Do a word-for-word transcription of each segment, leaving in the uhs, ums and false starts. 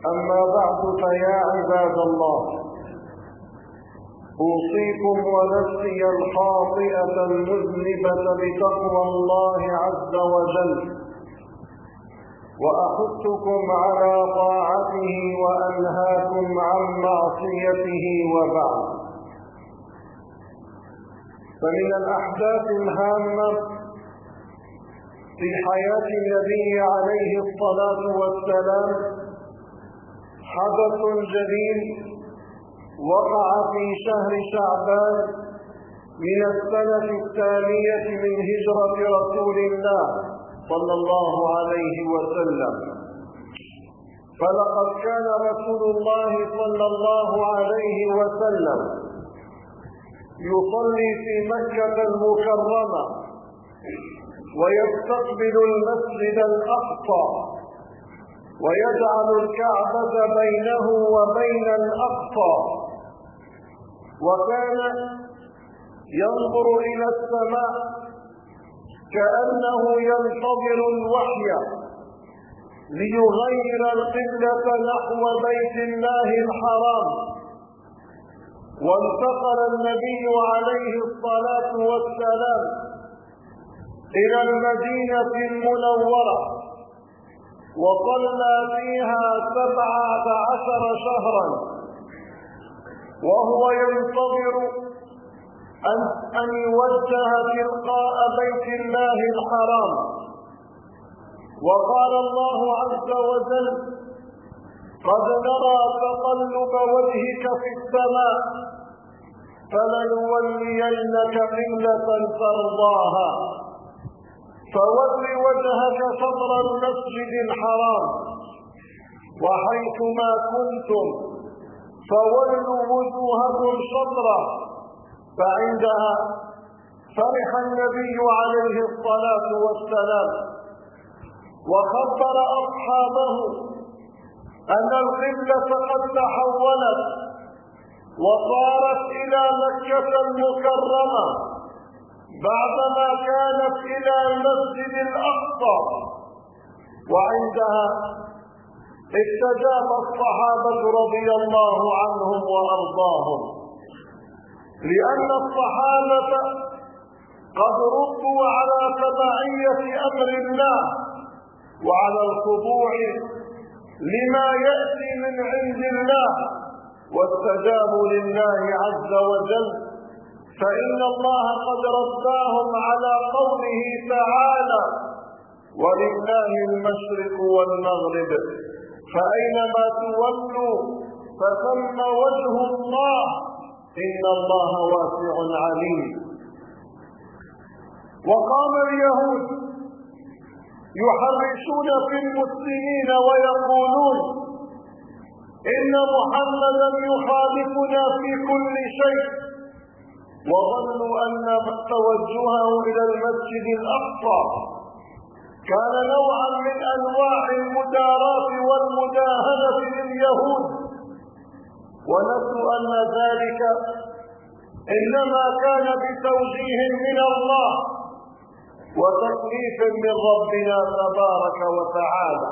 أما بعد فيا عباد الله، أوصيكم ونفسي الخاطئة المذنبة بتقوى الله عز وجل، وأحثكم على طاعته وأنهاكم عن معصيته. وبعد، فمن الأحداث الهامة في حياة النبي عليه الصلاة والسلام حدث جليل وقع في شهر شعبان من السنة الثانية من هجرة رسول الله صلى الله عليه وسلم. فلقد كان رسول الله صلى الله عليه وسلم يصلي في مكة المكرمة ويستقبل المسجد الأقصى ويجعل الكعبة بينه وبين الأقصى، وكان ينظر إلى السماء كأنه ينتظر الوحي ليغير القبلة نحو بيت الله الحرام. وانتقل النبي عليه الصلاة والسلام إلى المدينة المنورة وصلى فيها سبعة عشر شهرا وهو ينتظر أن, أن يوجه تلقاء بيت الله الحرام. وقال الله عز وجل: قد نرى تقلب وجهك في السماء فلنولينك قبلة ترضاها فول وجهك شطر المسجد الحرام وحيثما كنتم فولوا وجوهكم شطره. فعندها فرح النبي عليه الصلاة والسلام وخبر أصحابه أن القبلة قد تحولت وصارت إلى مكة المكرمة بعدما كانت إلى المسجد الأقصى. وعندها استجاب الصحابة رضي الله عنهم وأرضاهم، لأن الصحابة قد ردوا على تبعية أمر الله وعلى الخضوع لما يأتي من عند الله، واستجابوا لله عز وجل، فإن الله قد رداهم على قوله تعالى: ولله المشرق والمغرب فأينما تولوا فثم وجه الله إن الله واسع عليم. وقام اليهود يحرشون في المسلمين ويقولون إن محمدا يخالفنا في كل شيء، وظنوا أن توجهه إلى المسجد الأقصى كان نوعا من أنواع المداراة والمداهنة لليهود، ونسوا أن ذلك إنما كان بتوجيه من الله وتكليف من ربنا تبارك وتعالى.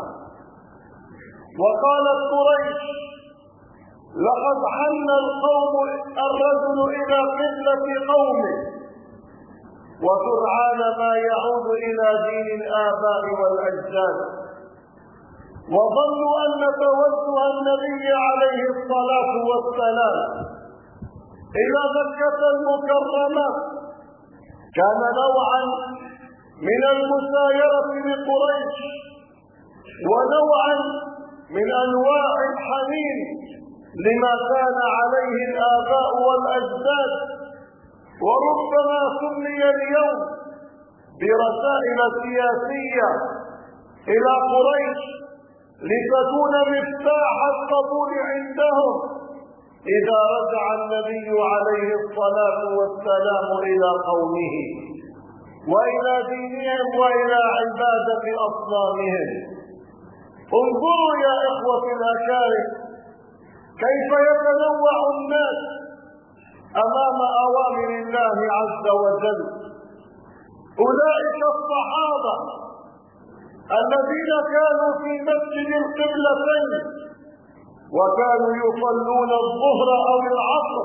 وقالت قريش: لقد حن القوم الرجل إلى قبلة قومه، وسرعان ما يعود إلى دين الآباء والأجداد. وظنوا أن توجه النبي عليه الصلاة والسلام إلى مكة المكرمة كان نوعا من المسايرة لقريش ونوعا من أنواع الحنين لما كان عليه الآباء والأجداد. وربما سمي اليوم برسائل سياسية إلى قريش لتكون مفتاح القبول عندهم إذا رجع النبي عليه الصلاة والسلام إلى قومه وإلى دينهم وإلى عبادة أصنامهم. انظروا يا إخوة الأكارم كيف يتنوع الناس أمام أوامر الله عز وجل. أولئك الصحابة الذين كانوا في مسجد القبلتين وكانوا يصلون الظهر أو العصر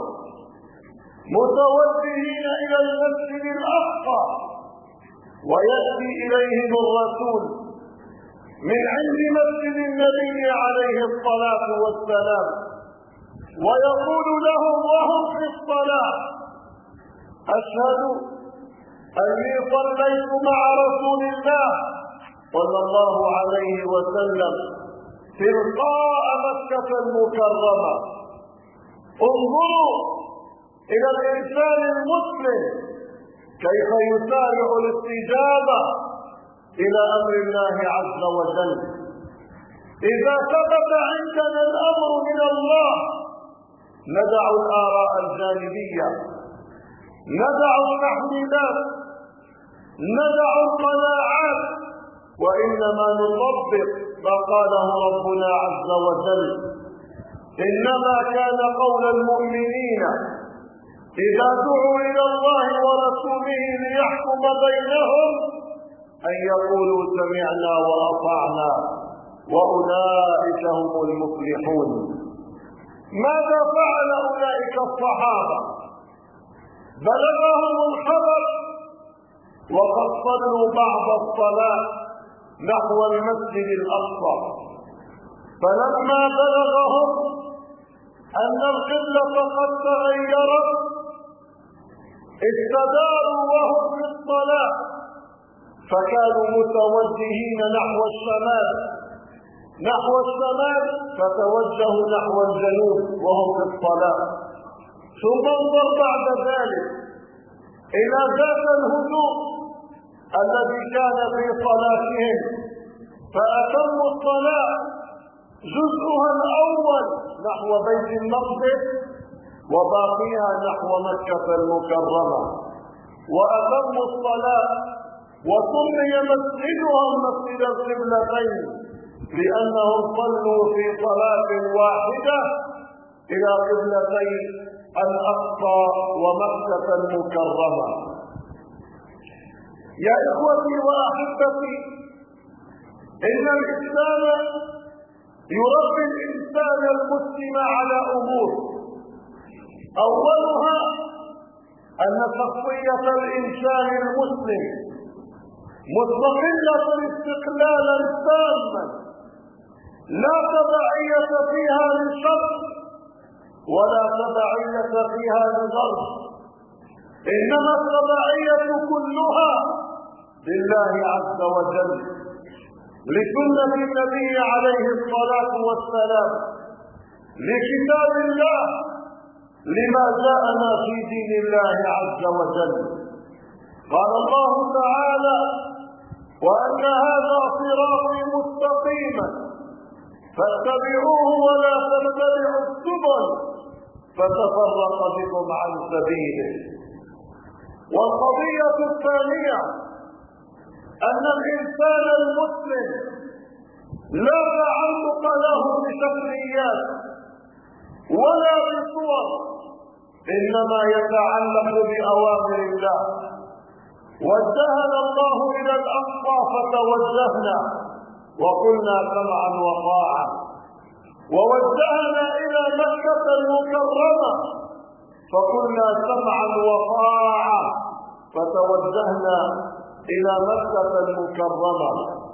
متوجهين إلى المسجد الأقصى، ويأتي إليهم الرسول من عند مسجد النبي عليه الصلاة والسلام ويقول لهم وهم في الصلاة: أشهد أني صليت مع رسول الله صلى الله عليه وسلم تلقاء مكة المكرمة. انظروا إلى الإنسان المسلم كيف يسارع الاستجابة إلى أمر الله عز وجل. إذا ثبت عندنا الأمر من الله ندع الآراء الجانبية، ندع التحليلات، ندع القناعات، وإنما نطبق ما قاله ربنا عز وجل: إنما كان قول المؤمنين إذا دعوا إلى الله ورسوله ليحكم بينهم أن يقولوا سمعنا وأطعنا وأولئك هم المفلحون. ماذا فعل أولئك الصحابة؟ بلغهم الخبر وقد صلوا بعض الصلاة نحو المسجد الأقصى، فلما بلغهم أن القبلة قد تغيرت استداروا وهم في الصلاة، فكانوا متوجهين نحو الشمال نحو الشمال فتوجهوا نحو الجنوب وهم في الصلاة. ثم انظر بعد ذلك إلى ذات الهدوء الذي كان في صلاتهم، فأتموا الصلاة جزءها الأول نحو بيت المقدس وباقيها نحو مكة المكرمة، وأتموا الصلاة وسمي مسجدهم مسجد القبلتين لأنهم صلوا في صلاة واحدة إلى قبلتي الأقصى ومكة المكرمة. يا إخوتي وأحبتي، إن الإسلام يربي الإنسان المسلم على أمور، أولها أن شخصية الإنسان المسلم مستقلة استقلالا تاما لا تبعية فيها لشخص ولا تبعية فيها لغرب، إنما التبعية كلها لله عز وجل، لسنة النبي عليه الصلاة والسلام، لكتاب الله، لما جاءنا في دين الله عز وجل. قال الله تعالى: وأن هذا صراطي مستقيما فاتبعوه ولا تتبعوا السبل فتفرق بكم عن سبيله. والقضية الثانية أن الإنسان المسلم لا تعلق له بشكليات ولا بصور، إنما يتعلق بأوامر الله. وجهنا الله إلى الأقصى فتوجهنا وقلنا سمعا وطاعة، ووجهنا إلى مكة المكرمة فقلنا سمعا وطاعة فتوجهنا إلى مكة المكرمة.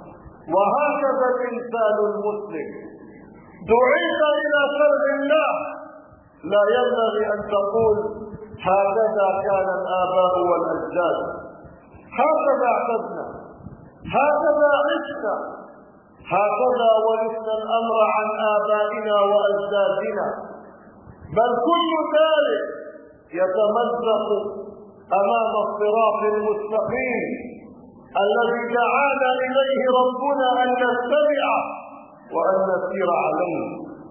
وهكذا الإنسان المسلم دعيت إلى شرع الله، لا ينبغي أن تقول هكذا كان الآباء والأجداد، هكذا اعتدنا، هكذا عشنا، هكذا ورثنا الأمر عن آبائنا وأجدادنا، بل كل ذلك يتمزق أمام الصراط المستقيم الذي دعانا إليه ربنا أن نتبعه وأن نسير عليه.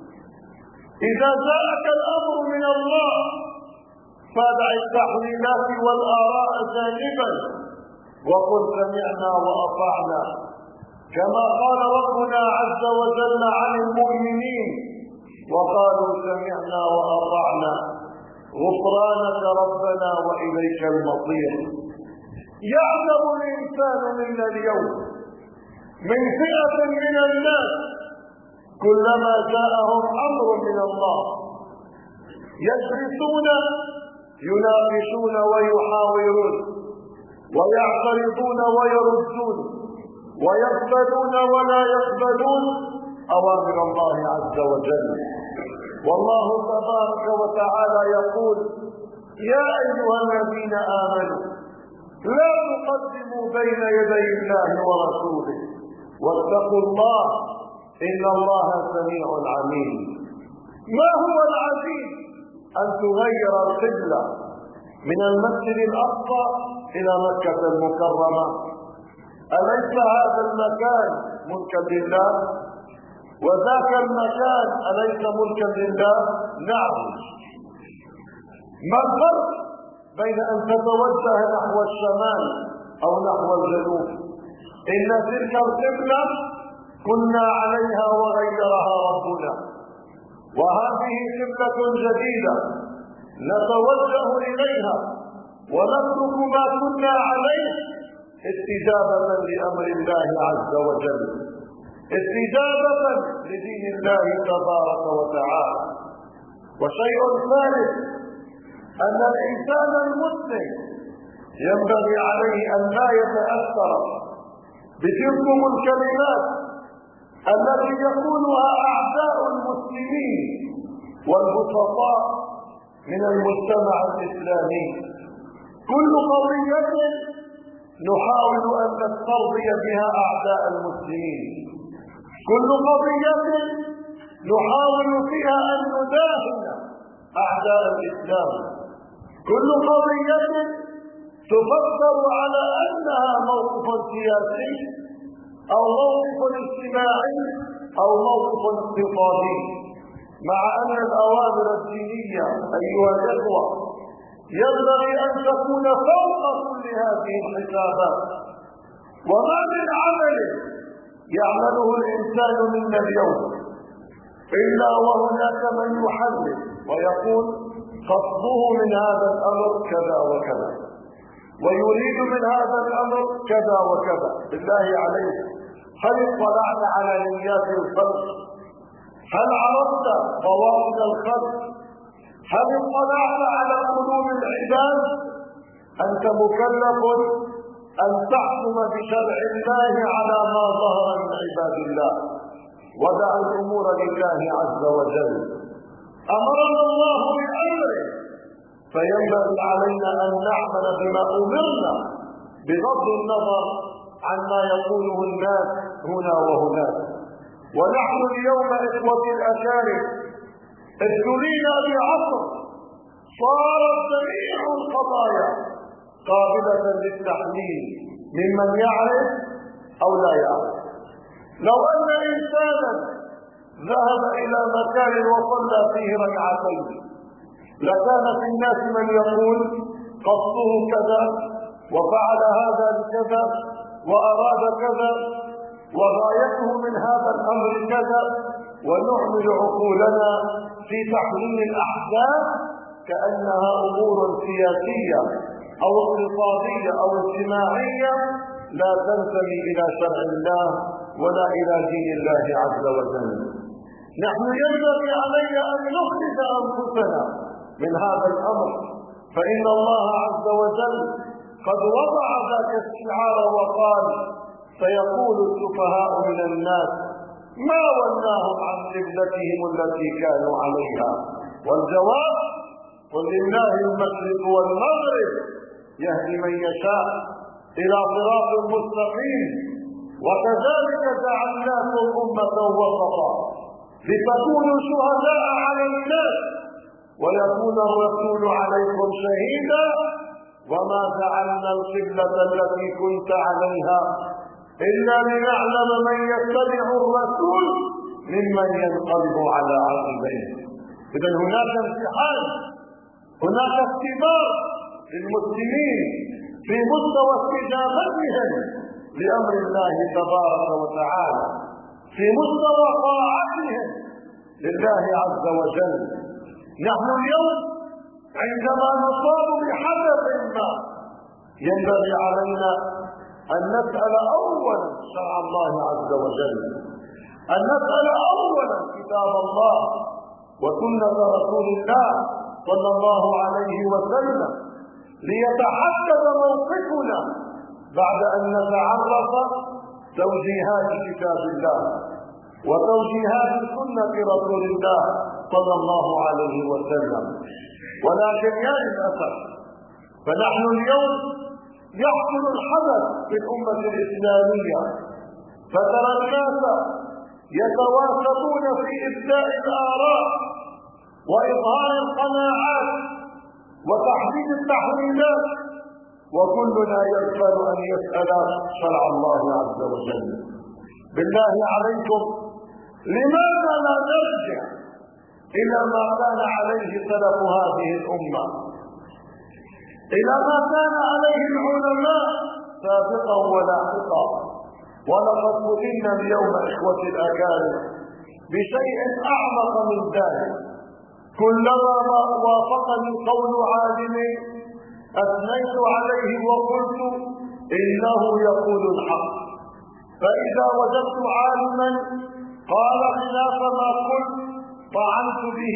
إذا جاءك الأمر من الله فدع التحويلات والآراء جانبا وقل سمعنا وأطعنا، كما قال ربنا عز وجل عن المؤمنين: وقالوا سمعنا وأطعنا غفرانك ربنا وإليك المصير. يعلم الإنسان منا اليوم من فئة من الناس كلما جاءهم أمر من الله يجلسون يناقشون ويحاورون ويعترضون ويردون ويقبلون ولا يقبلون أوامر الله عز وجل. والله تبارك وتعالى يقول: يا أيها الذين آمنوا لا تقدموا بين يدي الله ورسوله واتقوا الله إن الله سميع عليم. ما هو العزيز أن تغير القبلة من المسجد الأقصى إلى مكة المكرمة؟ أليس هذا المكان ملكا لله؟ وذاك المكان أليس ملكا لله؟ نعم. ما الفرق بين أن تتوجه نحو الشمال أو نحو الجنوب؟ إن تلك القبلة كنا عليها وغيرها ربنا، وهذه قبلة جديدة نتوجه إليها ونترك ما كنا عليه استجابة لأمر الله عز وجل، استجابة لدين الله تبارك وتعالى. وشيء ثالث أن الإنسان المسلم ينبغي عليه أن لا يتأثر بتلكم الكلمات التي يقولها أعداء المسلمين والبسطاء من المجتمع الإسلامي. كل قضية نحاول أن نسترضي بها أعداء المسلمين، كل قضية نحاول فيها أن نداهن أعداء الإسلام، كل قضية تفسر على أنها موقف سياسي أو موقف اجتماعي أو موقف اقتصادي، مع أن الأوامر الدينية أيها الإخوة ينبغي أن تكون فوق كل هذه الحسابات. وما من عمل يعمله الإنسان منا اليوم إلا وهناك من يحلل ويقول قصده من هذا الأمر كذا وكذا، ويريد من هذا الأمر كذا وكذا. بالله عليك، هل اطلعت على نيات الخلق؟ هل عرفت ضوابط الخلق؟ هل اطلعت على قلوب العباد؟ أنت مكلف أن تحكم بشرع الله على ما ظهر من عباد الله، ودع الأمور لله عز وجل. أمرنا الله بأمره فينبغي علينا أن نعمل بما أمرنا بغض النظر عما يقوله الناس هنا وهناك. ونحن اليوم إخوتي الأكارم ابتلينا بعصر صارت جميع القضايا قابلة للتحليل ممن يعرف أو لا يعرف. لو أن إنسانا ذهب إلى مكان وصلى فيه ركعتين لكان في الناس من يقول قصده كذا وفعل هذا بكذا وأراد كذا وغايته من هذا الأمر كذا، ونعمل عقولنا في تحليل الأحداث كأنها أمور سياسية أو اقتصادية أو اجتماعية لا تنتمي إلى شرع الله ولا إلى دين الله عز وجل. نحن ينبغي علينا أن نخرج أنفسنا من هذا الأمر، فإن الله عز وجل قد وضع ذاك الشعار وقال: سيقول السفهاء من الناس ما ولاهم عن قبلتهم التي كانوا عليها. والجواب: قل لله المشرق والمغرب يهدي من يشاء إلى صراط مستقيم، وكذلك جعلناكم أمة وسطا لتكونوا شهداء على الناس ويكون الرسول عليكم شهيدا، وما جعلنا القبلة التي كنت عليها إلا لنعلم من يتبع الرسول ممن ينقلب على عقبيه. إذا هناك امتحان، هناك اختبار للمسلمين في مستوى استجابتهم لأمر الله تبارك وتعالى، في مستوى طاعتهم لله عز وجل. نحن اليوم عندما نصاب بحدث ما ينبغي علينا أن نسأل أولا شرع الله عز وجل، أن نسأل أولا كتاب الله وسنة رسول الله صلى الله عليه وسلم ليتحدد موقفنا بعد أن نتعرف توجيهات كتاب الله وتوجيهات سنة رسول الله صلى الله عليه وسلم. ولكن يا للأسف فنحن اليوم يحصل الحدث في الأمة الإسلامية، فترى الناس يتواصلون في إبداء الآراء وإظهار القناعات وتحديد التحويلات، وكلنا يغفل أن يسأل شرع الله عز وجل. بالله عليكم لماذا لا نرجع إلى ما كان عليه سلف هذه الأمة، إلى ما كان عليه العلماء سابقا ولاحقا؟ ولقد فتنا اليوم إخوتي الأكارم بشيء أعمق من ذلك. كلما وافقني قول عالم أثنيت عليه وقلت إنه يقول الحق، فإذا وجدت عالما قال خلاف ما قلت طعنت به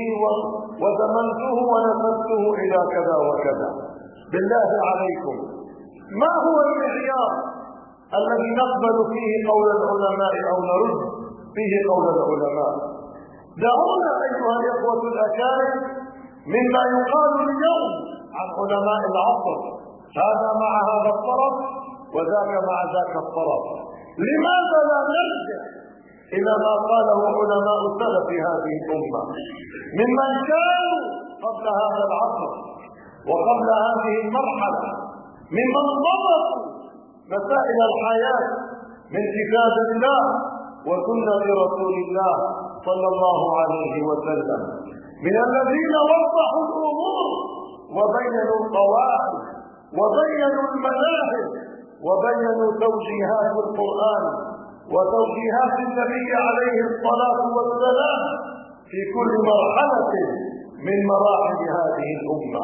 وزمنته ونسبته إلى كذا وكذا. بالله عليكم ما هو المعيار الذي نقبل فيه قول العلماء أو نرد فيه قول العلماء؟ دعونا أيها الإخوة الأكارم مما يقال اليوم عن علماء العصر، هذا مع هذا الطرف وذاك مع ذاك الطرف. لماذا لا نرجع إلى ما قاله علماء سلف هذه الأمة ممن كانوا قبل هذا العصر وقبل هذه المرحلة، ممن ضبطوا مسائل الحياة من كتاب الله وسنة رسول الله صلى الله عليه وسلم، من الذين وضحوا الأمور وبينوا القواعد وبينوا المناهج وبينوا توجيهات القرآن وتوجيهات النبي عليه الصلاة والسلام في كل مرحلة من مراحل هذه الأمة.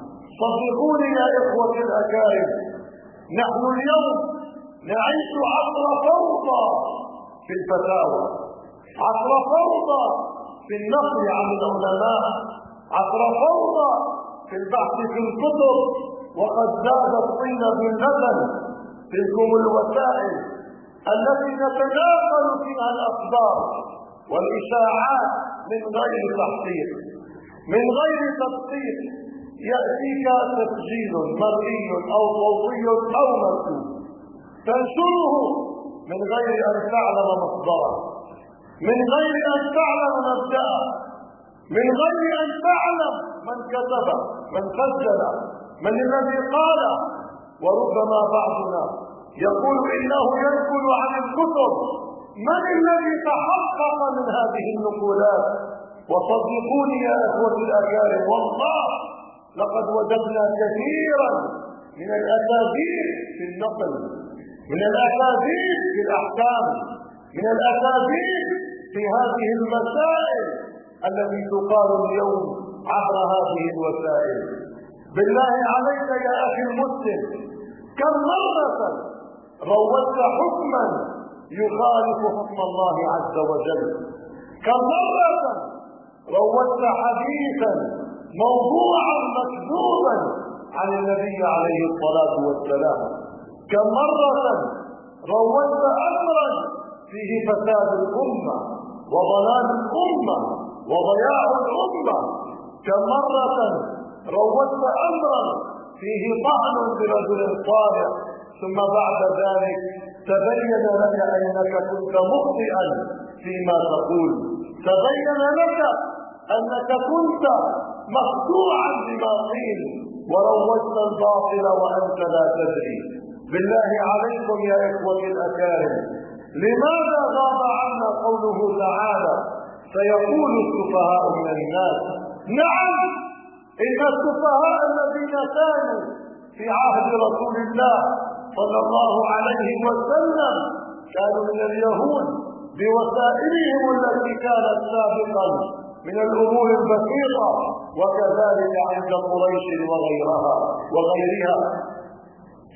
صدقوني يا إخوة الأكارم، نحن اليوم نعيش عصر فوضى في الفتاوى، عصر فوضى في النقل عن العلماء، عصر فوضى في البحث في الكتب، وقد زاد الطين باللبن. تلكم الوسائل التي نتناقل فيها الأخبار والإشاعات من غير تحقيق، من غير تدقيق، يأتيك تسجيل مرئي أو صوتي أو مكتوب تنشره من غير أن تعلم مصدره، من غير أن تعلم مبدأه، من غير أن تعلم من كتب، من سجل، من الذي قال. وربما بعضنا يقول إنه ينقل عن الكتب، من الذي تحقق من هذه النقولات؟ وصدقوني يا إخوة الأكارم والله لقد وجدنا كثيرا من الأكاذيب في النقل، من الأكاذيب في الأحكام، من الأكاذيب في هذه المسائل التي تقال اليوم عبر هذه الوسائل. بالله عليك يا أخي المسلم، كم مرة روجت حكما يخالف حكم الله عز وجل؟ كم مرة روجت حديثا موضوعا مكذوبا عن النبي عليه الصلاة والسلام؟ كم مرة روجت أمرا فيه فساد الأمة وضلال الأمة وضياع الأمة؟ كم مرة روجت أمرا فيه طعن برجل صالح ثم بعد ذلك تبين لك أنك كنت مخطئا فيما تقول، تبين لك أنك كنت مخدوعا بما قيل وروجت الباطل وأنت لا تدري. بالله عليكم يا إخوة الأكارم، لماذا غاب عنا قوله تعالى سيقول السفهاء من الناس؟ نعم، إن السفهاء الذين كانوا في عهد رسول الله صلى الله عليه وسلم كانوا من اليهود بوسائلهم التي كانت سابقا من الأمور البسيطة، وكذلك عند قريش وغيرها وغيرها.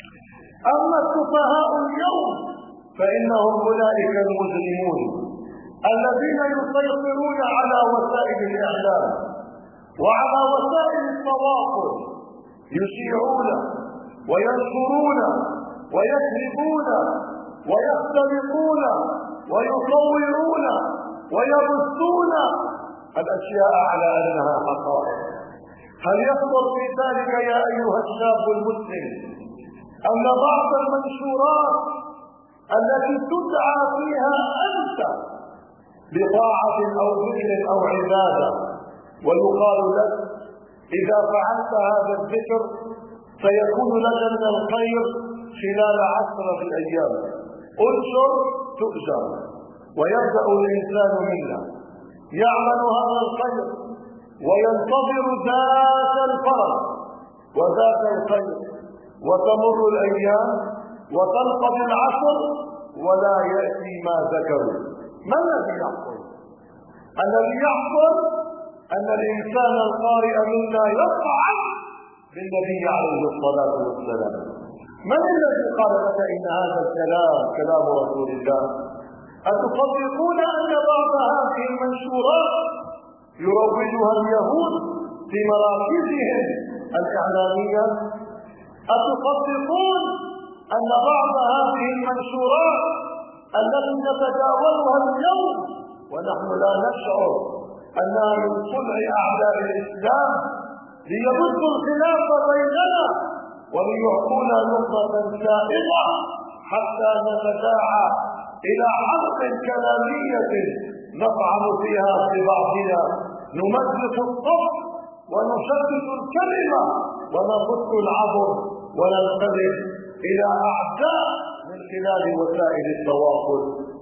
أما السفهاء اليوم فإنهم أولئك المجرمون الذين يسيطرون على وسائل الإعلام وعلى وسائل التواصل، يشيعون وينشرون ويكذبون ويختلقون ويصورون ويبثون الأشياء على أنها حقائق. هل يخطر في ذلك يا أيها الشاب المسلم أن بعض المنشورات التي تدعى فيها أنت بطاعة أو ذكر أو عبادة، ويقال لك إذا فعلت هذا الذكر سيكون لك من الخير خلال عشرة أيام، انشر تؤجر، ويبدأ الإنسان منا يعمل هذا الخير وينتظر ذات الفرج وذات الخير، وتمر الأيام وتنقضي العشر ولا يأتي ما ذكروا. ما الذي يحصل؟ الذي يحصل أن الإنسان القارئ منا يطعن بالنبي عليه الصلاة والسلام. من الذي قال لك إن هذا الكلام كلام رسول الله؟ أتصدقون أن بعض هذه المنشورات يروجها اليهود في مراكزهم الإعلامية؟ أتصدقون أن بعض هذه المنشورات التي نتداولها اليوم ونحن لا نشعر أنها من صنع أعداء الإسلام ليبثوا الخلاف بيننا وليعطونا نقطة سائغة حتى نتداعى إلى حرب كلامية نطعن فيها في بعضنا، نمزق الصف ونشدد الكلمة ونبث العبر وننقلب إلى أعداء من خلال وسائل التواصل.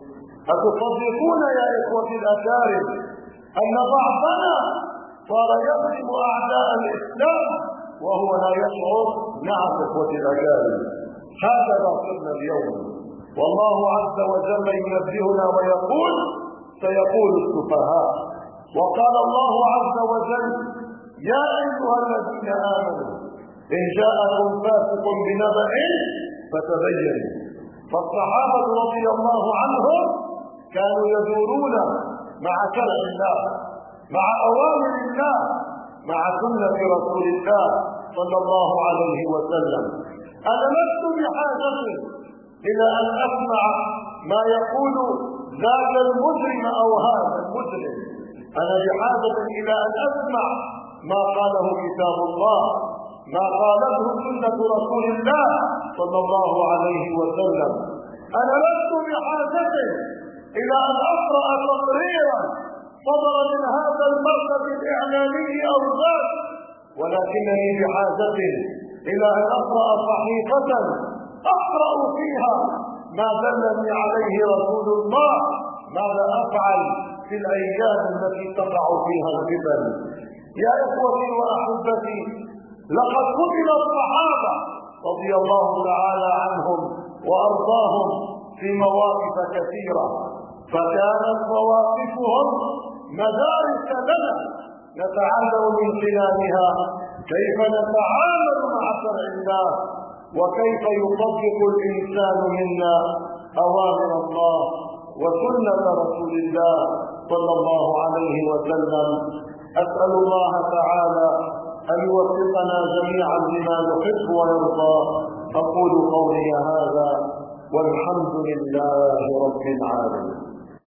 أتصدقون يا إخوتي الأكارم أن بعضنا صار يظلم أعداء الإسلام وهو لا يشعر؟ نعم إخوتي الأكارم، هكذا صرنا اليوم، والله عز وجل ينبهنا ويقول سيقول السفهاء. وقال الله عز وجل يا أيها الذين آمنوا إن جاءكم فاسق بنبأ فتبينوا. فالصحابة رضي الله عنهم كانوا يدورون مع شرع الله، مع أوامر الله، مع سنة رسول الله صلى الله عليه وسلم. أنا لست بحاجة إلى أن أسمع ما يقول ذاك المجرم أو هذا المجرم، أنا بحاجة إلى أن أسمع ما قاله كتاب الله، ما قالته سنة رسول الله صلى الله عليه وسلم. أنا لست بحاجة إلى أن أقرأ تقريرا صدر من هذا المركز الإعلامي أو ذاك، ولكنني بحاجة إلى أن أقرأ صحيفة أقرأ فيها ما دلني عليه رسول الله، ماذا أفعل في الأيام التي تقع فيها الفتن. يا إخوتي وأحبتي، لقد قتل الصحابة رضي الله تعالى عنهم وأرضاهم في مواقف كثيرة، فكانت مواقفهم مدارس لنا نتعلم من خلالها كيف نتعامل مع شرع الله، وكيف يطبق الإنسان منا أوامر الله وسنة رسول الله صلى الله عليه وسلم. أسأل الله تعالى أن يوفقنا جميعا لما يحب ويرضى. أقول قولي هذا والحمد لله رب العالمين.